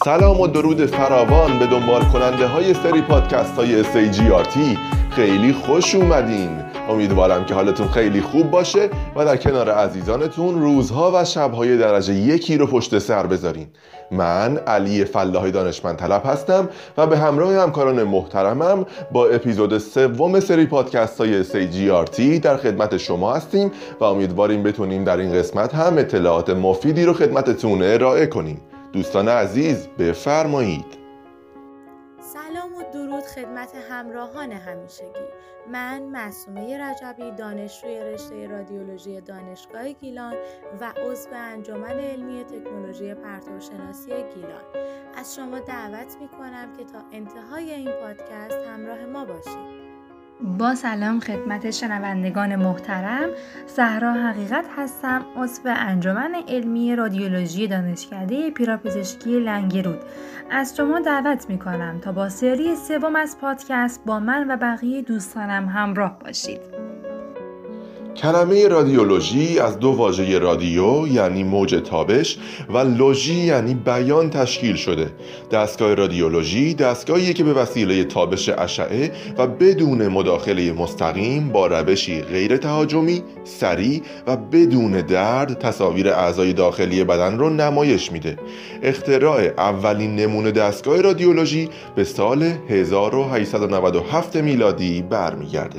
سلام و درود فراوان به دنبال کننده های سری پادکست های SAGRT. خیلی خوش اومدین. امیدوارم که حالتون خیلی خوب باشه و در کنار عزیزانتون روزها و شبهای درجه 1 رو پشت سر بذارین. من علی فلاحی دانشمند طلب هستم و به همراه همکاران محترمم با اپیزود 3 سری پادکست های SAGRT در خدمت شما هستیم و امیدواریم بتونیم در این قسمت هم اطلاعات مفیدی رو خدمتتون ارائه کنیم. دوستان عزیز بفرمایید. سلام و درود خدمت همراهان همیشگی. من معصومه رجبی، دانشجوی رشته رادیولوژی دانشگاه گیلان و عضو انجمن علمی تکنولوژی پرتوشناسی گیلان از شما دعوت می‌کنم که تا انتهای این پادکست همراه ما باشید. با سلام خدمت شنوندگان محترم، زهرا حقیقت هستم، عضو انجمن علمی رادیولوژی دانشکده پیراپزشکی لنگرود. از شما دعوت میکنم تا با سری 3 از پادکست با من و بقیه دوستانم همراه باشید. کلمه رادیولوژی از 2 واژه رادیو یعنی موج تابش و لوژی یعنی بیان تشکیل شده. دستگاه رادیولوژی دستگاهیه که به وسیله تابش اشعه و بدون مداخله مستقیم با روشی غیر تهاجمی، سریع و بدون درد تصاویر اعضای داخلی بدن رو نمایش میده. اختراع اولین نمونه دستگاه رادیولوژی به سال 1897 میلادی برمیگرده.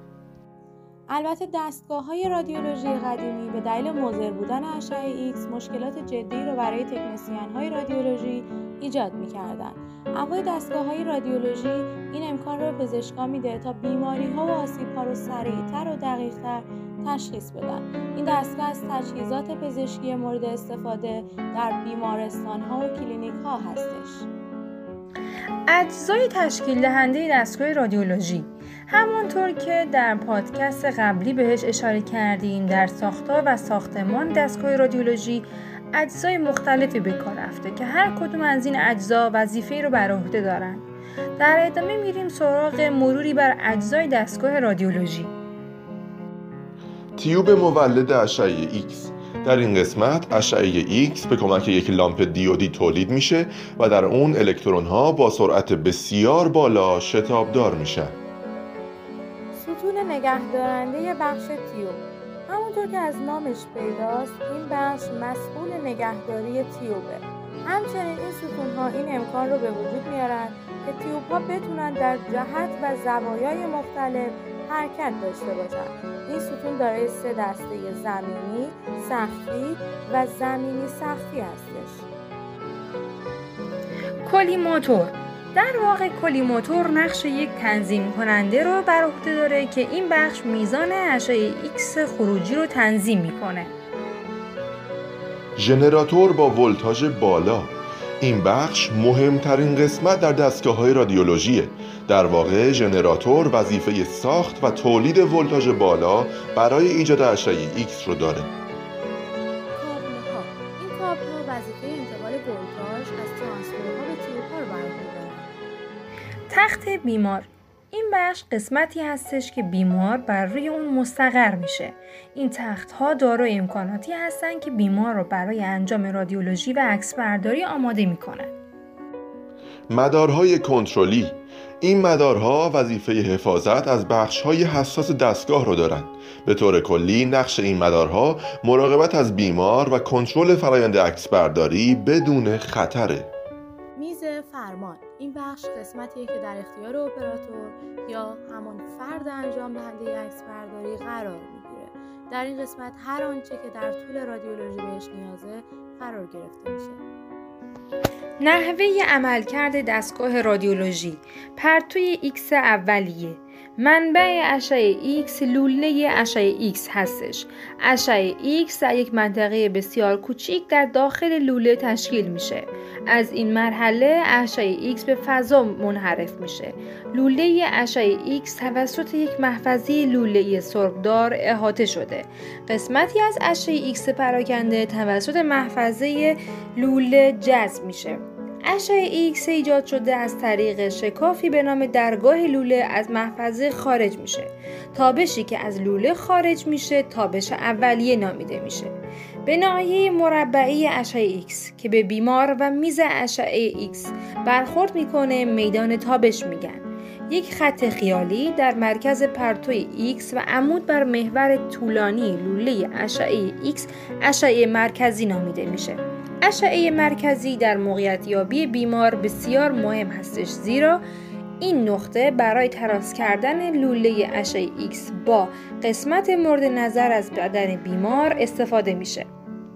البته دستگاه‌های رادیولوژی قدیمی به دلیل مضر بودن اشعه ایکس مشکلات جدی رو برای تکنسین‌های رادیولوژی ایجاد می‌کردند. اما دستگاه‌های رادیولوژی این امکان رو به پزشکان میده تا بیماری‌ها و آسیب‌ها رو سریع‌تر و دقیق‌تر تشخیص بدن. این دستگاه از تجهیزات پزشکی مورد استفاده در بیمارستان‌ها و کلینیک‌ها هستش. اجزای تشکیل دهنده دستگاه رادیولوژی همانطور که در پادکست قبلی بهش اشاره کردیم، در ساختار و ساختمان دستگاه رادیولوژی اجزای مختلفی به کار رفته که هر کدوم از این اجزا وظیفه‌ای رو بر عهده دارن. در ادامه میریم سراغ مروری بر اجزای دستگاه رادیولوژی. تیوب مولد اشعه ایکس. در این قسمت اشعه ایکس به کمک یک لامپ دیودی تولید میشه و در اون الکترون ها با سرعت بسیار بالا شتابدار میشن. ستون نگهدارنده بخش تیوب. همونطور که از نامش پیداست، این بخش مسئول نگهداری تیوبه. همچنین این ستون ها این امکان رو به وجود میارن که تیوب ها بتونن در جهت و زوایای مختلف حرکت داشته باشن. این ستون دارای 3 دسته زمینی، سقفی و زمینی سقفی هستش. کلیماتور. در واقع کلیماتور نقش یک تنظیم کننده رو بر عهده داره که این بخش میزان اشعه ایکس خروجی رو تنظیم میکنه. ژنراتور با ولتاژ بالا. این بخش مهمترین قسمت در دستگاه‌های رادیولوژیه. در واقع ژنراتور وظیفه ساخت و تولید ولتاژ بالا برای ایجاد اشعه ایکس رو داره. کابل‌ها. این کابل‌ها وظیفه انتقال ولتاژ از ترانسفورمرها به تیوب‌ها رو بر عهده دارن. تخت بیمار. این بخش قسمتی هستش که بیمار بر روی اون مستقر میشه. این تخت‌ها دارای امکاناتی هستن که بیمار رو برای انجام رادیولوژی و عکسبرداری آماده میکنن. مدارهای کنترلی. این مدارها وظیفه حفاظت از بخش‌های حساس دستگاه رو دارن. به طور کلی نقش این مدارها مراقبت از بیمار و کنترل فرآیند عکسبرداری بدون خطره. میز فرمان. این بخش قسمتیه که در اختیار اپراتور یا همان فرد انجام دهنده عکسبرداری قرار میگیره. در این قسمت هر آنچه که در طول رادیولوژی بهش نیازه قرار گرفته میشه. نحوه عملکرد دستگاه رادیولوژی. پرتوی ایکس اولیه. منبع اشعه ایکس لوله اشعه ایکس هستش. اشعه ایکس در یک منطقه بسیار کوچیک در داخل لوله تشکیل میشه. از این مرحله اشعه ایکس به فضا منحرف میشه. لوله اشعه ایکس توسط یک محفظه لوله‌ای سربدار احاطه شده. قسمتی از اشعه ایکس پراکنده توسط محفظه لوله جذب میشه. اشعه ایکس ایجاد شده از طریق شکافی به نام درگاه لوله از محفظه خارج میشه. تابشی که از لوله خارج میشه تابش اولیه نامیده میشه. به ناحیه مربعی اشعه X که به بیمار و میز اشعه X برخورد میکنه میدان تابش میگن. یک خط خیالی در مرکز پرتوی X و عمود بر محور طولانی لوله اشعه X اشعه مرکزی نامیده میشه. اشعه مرکزی در موقعیت یابی بیمار بسیار مهم هستش، زیرا این نقطه برای تراس کردن لوله اشعه X با قسمت مورد نظر از بدن بیمار استفاده میشه.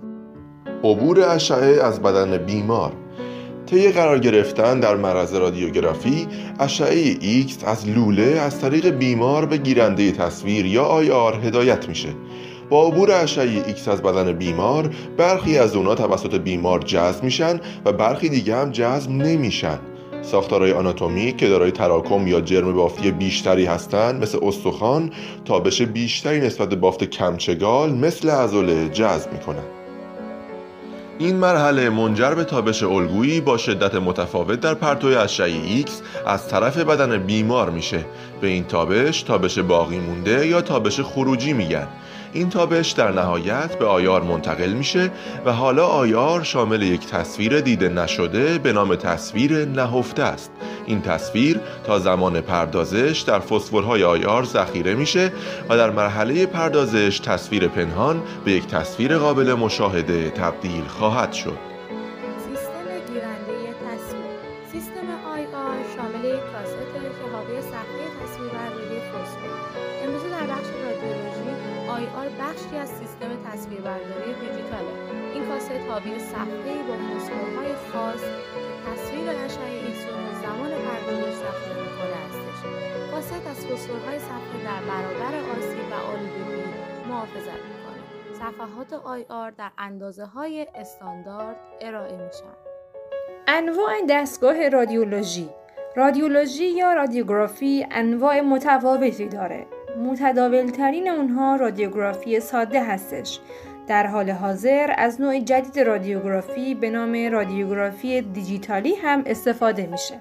عبور اشعه از بدن بیمار. طی قرار گرفتن در معرض رادیوگرافی، اشعه X از لوله از طریق بیمار به گیرنده تصویر یا IR هدایت میشه. با عبور اشعه X از بدن بیمار، برخی از اونها توسط بیمار جذب میشن و برخی دیگه هم جذب نمیشن. ساختارهای آناتومی که دارای تراکم یا جرم بافتی بیشتری هستند، مثل استخوان، تابش بیشتری نسبت به بافت کمچگال مثل عضله جذب میکنن. این مرحله منجر به تابش الگویی با شدت متفاوت در پرتوی اشعه X از طرف بدن بیمار میشه. به این تابش باقی مونده یا تابش خروجی میگن. این تابش در نهایت به IR منتقل میشه و حالا IR شامل یک تصویر دیده نشده به نام تصویر نهفته است. این تصویر تا زمان پردازش در فسفورهای IR ذخیره میشه و در مرحله پردازش تصویر پنهان به یک تصویر قابل مشاهده تبدیل خواهد شد. سیستم گیرنده تصویر. سیستم IR شامل یک کاست که حاوی صفحه تصویربرداری فسفور. امروزه در بخش رادیولوژی IR بخشی از سیستم تصویربرداری دیجیتاله. این کاست حاوی صفحه‌ای با فسفورهای خاص که تصویر اشعه X رو زمان پردازش ذخیره می‌کنه هستش. کاست از فسفورهای صفحه در برابر آسیب و آلودگی محافظت می‌کنه. صفحات IR در اندازه‌های استاندارد ارائه میشن. انواع دستگاه رادیولوژی یا رادیوگرافی انواع متفاوتی داره. متداولترین اونها رادیوگرافی ساده هستش. در حال حاضر از نوع جدید رادیوگرافی به نام رادیوگرافی دیجیتالی هم استفاده میشه.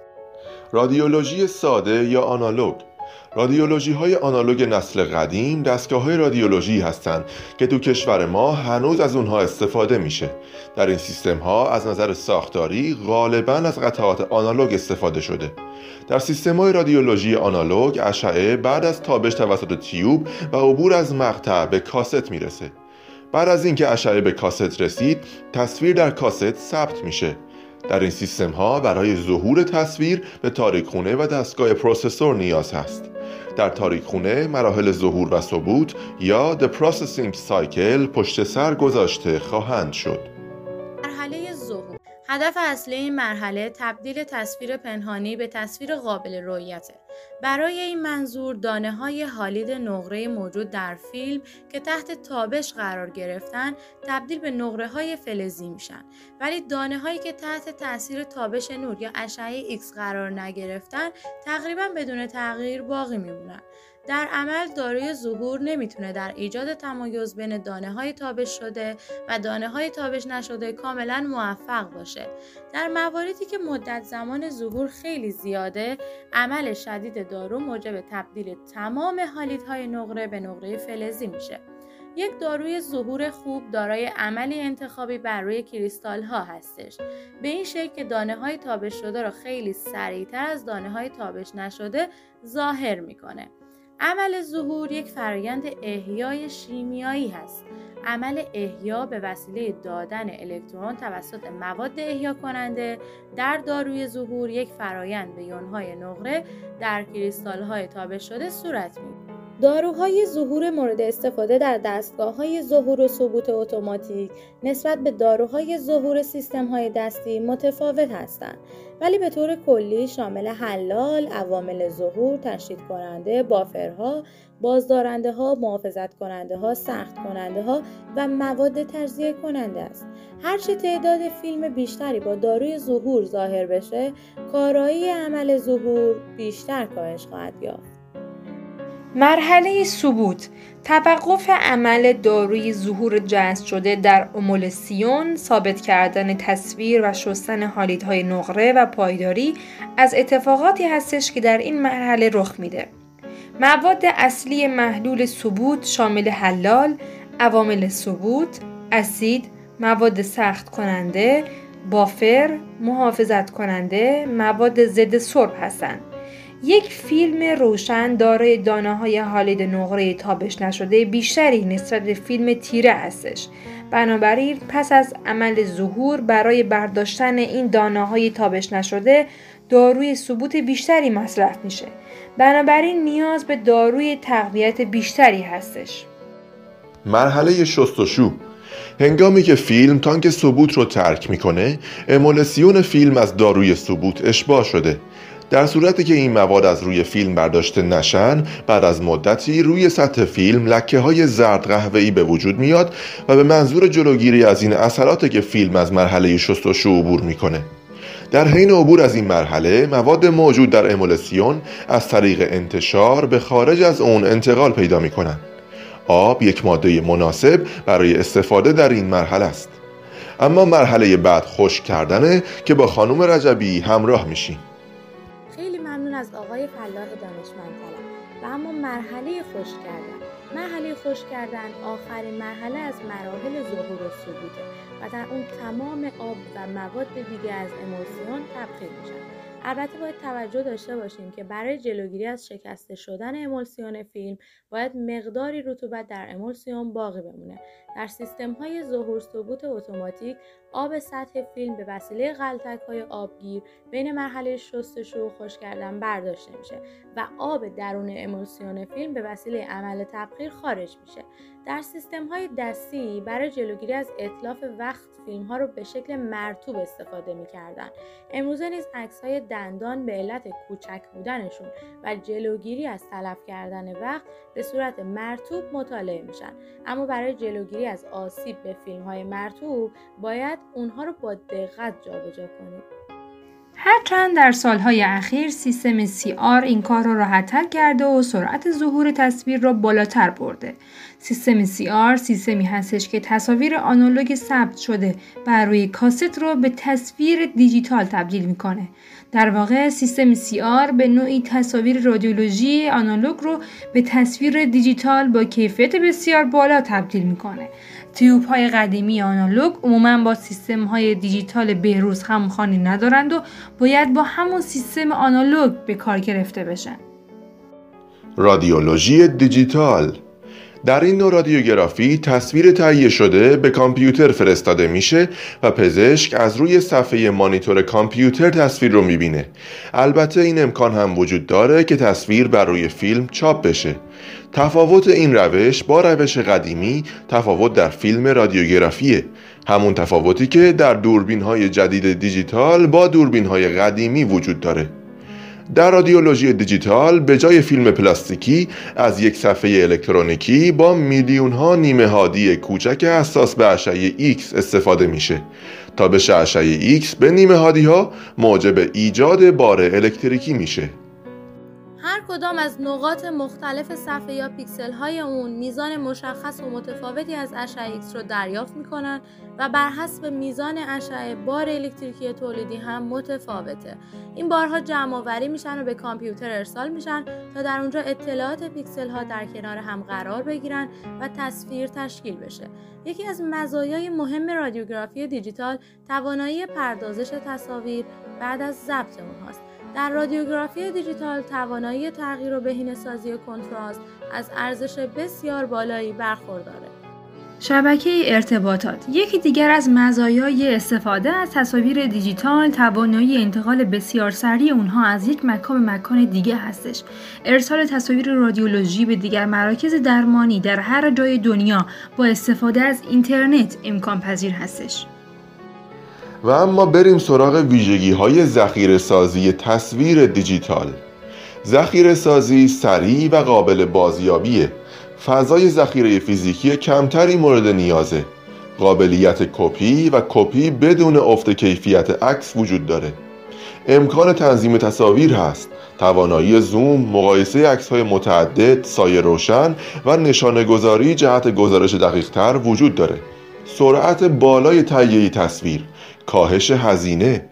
رادیولوژی ساده یا آنالوگ. رادیولوژی های آنالوگ نسل قدیم دستگاه های رادیولوژی هستند که تو کشور ما هنوز از اونها استفاده میشه. در این سیستم ها از نظر ساختاری غالباً از قطعات آنالوگ استفاده شده. در سیستم های رادیولوژی آنالوگ اشعه بعد از تابش توسط تیوب و عبور از مقطع به کاست میرسه. بعد از اینکه اشعه به کاست رسید، تصویر در کاست ثبت میشه. در این سیستم ها برای ظهور تصویر به تاریکخونه و دستگاه پروسسور نیاز هست. در تاریکخونه مراحل ظهور و ثبوت یا The Processing Cycle پشت سر گذاشته خواهند شد. مرحله ظهور. هدف اصلی این مرحله تبدیل تصویر پنهانی به تصویر قابل رؤیته. برای این منظور دانه‌های حالید نقره موجود در فیلم که تحت تابش قرار گرفتن تبدیل به نقره‌های فلزی میشن، ولی دانه‌هایی که تحت تاثیر تابش نور یا اشعه X قرار نگرفتن تقریباً بدون تغییر باقی میمونن. در عمل داروی ظهور نمیتونه در ایجاد تمایز بین دانه‌های تابش شده و دانه‌های تابش نشده کاملاً موفق باشه. در مواردی که مدت زمان ظهور خیلی زیاده، عمل شدید دارو موجب تبدیل تمام حالیدهای نقره به نقره فلزی میشه. یک داروی ظهور خوب دارای عملی انتخابی بر روی کریستال ها هستش، به این شکل که دانه های تابش شده را خیلی سریعتر از دانه های تابش نشده ظاهر میکنه. عمل ظهور یک فرایند احیای شیمیایی هست. عمل احیا به وسیله دادن الکترون توسط مواد احیا کننده در داروی ظهور یک فرایند به یونهای نقره در کریستال های تابش شده صورت میگیرد. داروهای ظهور مورد استفاده در دستگاه‌های ظهور و ثبوت اتوماتیک نسبت به داروهای ظهور سیستم‌های دستی متفاوت هستند، ولی به طور کلی شامل حلال، عوامل ظهور، تشدید کننده، بافرها، بازدارنده ها، محافظت کننده ها، سخت کننده ها و مواد تجزیه کننده است. هرچه تعداد فیلم بیشتری با داروی ظهور ظاهر بشه، کارایی عمل ظهور بیشتر کاهش خواهد یافت. مرحله ثبوت، توقف عمل داروی ظهور جذب شده در امولسیون، ثابت کردن تصویر و شستن حالیدهای نقره و پایداری از اتفاقاتی هستش که در این مرحله رخ میده. مواد اصلی محلول ثبوت شامل حلال، عوامل ثبوت، اسید، مواد سخت کننده، بافر، محافظت کننده، مواد ضد سرب هستند. یک فیلم روشن دارای دانه‌های هالید نقره تابش نشده بیشتری نسبت به فیلم تیره هستش. بنابراین پس از عمل ظهور برای برداشتن این دانه‌های تابش نشده داروی ثبوت بیشتری مصرف میشه. بنابراین نیاز به داروی تقویت بیشتری هستش. مرحله شستشو. هنگامی که فیلم تانک ثبوت رو ترک میکنه، امولسیون فیلم از داروی ثبوت اشباع شده. در صورتی که این مواد از روی فیلم برداشته نشن، بعد از مدتی روی سطح فیلم لکه‌های زرد قهوه‌ای به وجود میاد و به منظور جلوگیری از این اثراته که فیلم از مرحله شستشو عبور میکنه. در حین عبور از این مرحله، مواد موجود در امولسیون از طریق انتشار به خارج از اون انتقال پیدا میکنن. آب یک ماده مناسب برای استفاده در این مرحله است. اما مرحله بعد خشک کردنه که با خانم رجبی همراه میشیم. خیلی ممنون از آقای فلاح دانشمند طلب. و اما مرحله خشک کردن. مرحله خشک کردن آخرین مرحله از مراحل ظهور و ثبوته و در اون تمام آب و مواد دیگه از امولسیون تبخیر میشن. البته باید توجه داشته باشیم که برای جلوگیری از شکسته شدن امولسیون فیلم باید مقداری رطوبت در امولسیون باقی بمونه. در سیستم‌های ظهور ثبوت اتوماتیک آب سطح فیلم به وسیله غلتک‌های آبگیر بین مرحله شستشو و خشک کردن برداشته میشه و آب درون امولسیون فیلم به وسیله عمل تبخیر خارج میشه. در سیستم‌های دستی برای جلوگیری از اتلاف وقت فیلم‌ها رو به شکل مرطوب استفاده می‌کردن. امروزه نیز عکس‌های دندان به علت کوچک بودنشون و جلوگیری از تلف کردن وقت به صورت مرطوب مطالعه میشن. اما برای جلوگیری از آسیب به فیلم‌های مرطوب باید اونها رو با دقت جابجا کنیم. هرچند در سالهای اخیر سیستم CR این کار را راحت‌تر کرده و سرعت ظهور تصویر را بالاتر برده. سیستم CR سیستمی هستش که تصاویر آنالوگ ثبت شده بر روی کاست رو به تصویر دیجیتال تبدیل میکنه. در واقع سیستم CR به نوعی تصاویر رادیولوژی آنالوگ رو به تصویر دیجیتال با کیفیت بسیار بالا تبدیل میکنه. تیوب‌های قدیمی آنالوگ عموماً با سیستم‌های دیجیتال بهروز همخوانی ندارند و باید با همون سیستم آنالوگ به کار گرفته بشن. رادیولوژی دیجیتال. در این نوع رادیوگرافی تصویر تهیه شده به کامپیوتر فرستاده میشه و پزشک از روی صفحه مانیتور کامپیوتر تصویر رو میبینه. البته این امکان هم وجود داره که تصویر بر روی فیلم چاپ بشه. تفاوت این روش با روش قدیمی تفاوت در فیلم رادیوگرافیه، همون تفاوتی که در دوربین‌های جدید دیجیتال با دوربین‌های قدیمی وجود داره. در رادیولوژی دیجیتال به جای فیلم پلاستیکی از یک صفحه الکترونیکی با میلیون‌ها نیمه هادی کوچک حساس به اشعه X استفاده میشه تا بشه اشعه X به نیمه هادی‌ها موجب ایجاد بار الکتریکی میشه. هر کدام از نقاط مختلف صفحه یا پیکسل های اون میزان مشخص و متفاوتی از اشعه X رو دریافت میکنن و بر حسب میزان اشعه بار الکتریکی تولیدی هم متفاوته. این بارها جمع آوری میشن و به کامپیوتر ارسال میشن تا در اونجا اطلاعات پیکسل ها در کنار هم قرار بگیرن و تصویر تشکیل بشه. یکی از مزایای مهم رادیوگرافی دیجیتال توانایی پردازش تصاویر بعد از ضبط اونهاست. در رادیوگرافی دیجیتال توانایی تغییر و بهینه‌سازی کنتراست از ارزش بسیار بالایی برخورداره. شبکه ارتباطات. یکی دیگر از مزایای استفاده از تصاویر دیجیتال توانایی انتقال بسیار سریع اونها از یک مکان به مکان دیگه هستش. ارسال تصاویر رادیولوژی به دیگر مراکز درمانی در هر جای دنیا با استفاده از اینترنت امکان پذیر هستش. و اما بریم سراغ ویژگی‌های ذخیره‌سازی تصویر دیجیتال. ذخیره‌سازی سریع و قابل بازیابیه. فضای ذخیره فیزیکی کمتری مورد نیازه. قابلیت کپی و کپی بدون افت کیفیت عکس وجود داره. امکان تنظیم تصاویر هست. توانایی زوم، مقایسه عکس‌های متعدد، سایه روشن و نشانه‌گذاری جهت گزارش دقیق‌تر وجود داره. سرعت بالای تهیه تصویر، کاهش هزینه،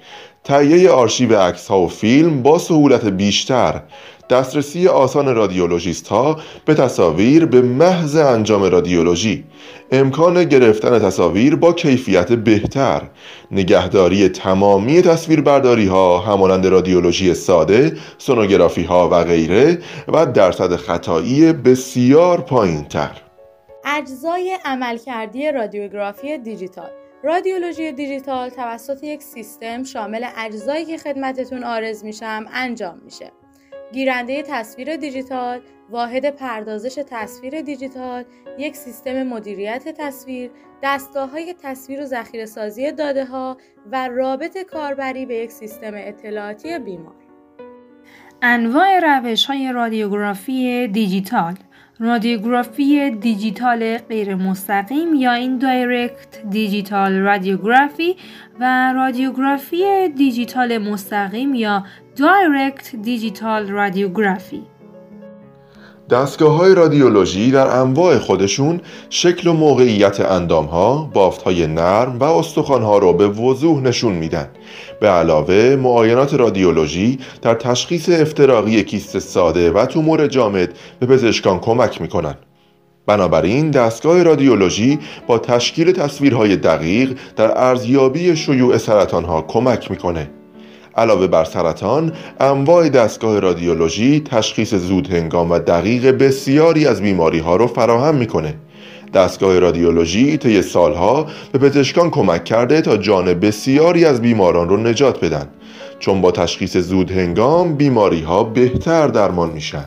تهیه آرشیو عکس‌ها و فیلم با سهولت بیشتر، دسترسی آسان رادیولوژیست‌ها به تصاویر به محض انجام رادیولوژی، امکان گرفتن تصاویر با کیفیت بهتر، نگهداری تمامی تصویربرداری‌ها همانند رادیولوژی ساده، سونوگرافی‌ها و غیره و درصد خطایی بسیار پایین‌تر. اجزای عملکردی رادیوگرافی دیجیتال. رادیولوژی دیجیتال توسط یک سیستم شامل اجزایی که خدمتتون عرض میشم انجام میشه. گیرنده تصویر دیجیتال، واحد پردازش تصویر دیجیتال، یک سیستم مدیریت تصویر، دستگاه‌های تصویر و ذخیره‌سازی داده‌ها و رابط کاربری به یک سیستم اطلاعاتی بیمار. انواع روش‌های رادیوگرافی دیجیتال: رادیوگرافی دیجیتال غیر مستقیم یا ایندایرکت دیجیتال رادیوگرافی و رادیوگرافی دیجیتال مستقیم یا دایرکت دیجیتال رادیوگرافی. دستگاه‌های رادیولوژی در انواع خودشون شکل و موقعیت اندام‌ها، بافت‌های نرم و استخوان‌ها رو به وضوح نشون میدن. به علاوه معاینات رادیولوژی در تشخیص افتراقی کیست ساده و تومور جامد به پزشکان کمک میکنن. بنابراین دستگاه رادیولوژی با تشکیل تصویرهای دقیق در ارزیابی شیوع سرطان‌ها کمک میکنه. علاوه بر سرطان، انواع دستگاه رادیولوژی تشخیص زودهنگام و دقیق بسیاری از بیماری‌ها رو فراهم میکنه. دستگاه رادیولوژی طی سالها به پزشکان کمک کرده تا جان بسیاری از بیماران رو نجات بدن، چون با تشخیص زودهنگام بیماری‌ها بهتر درمان میشن.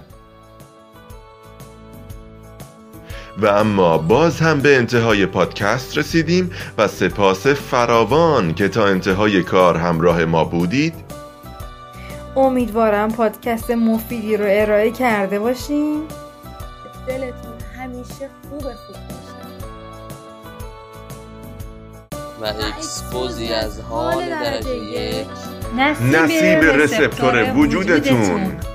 و اما باز هم به انتهای پادکست رسیدیم و سپاس فراوان که تا انتهای کار همراه ما بودید. امیدوارم پادکست مفیدی رو ارائه کرده باشیم. دلتون همیشه خوب باشه و اکسپوزی از حال درجه یک نصیب رسپتور وجودتون.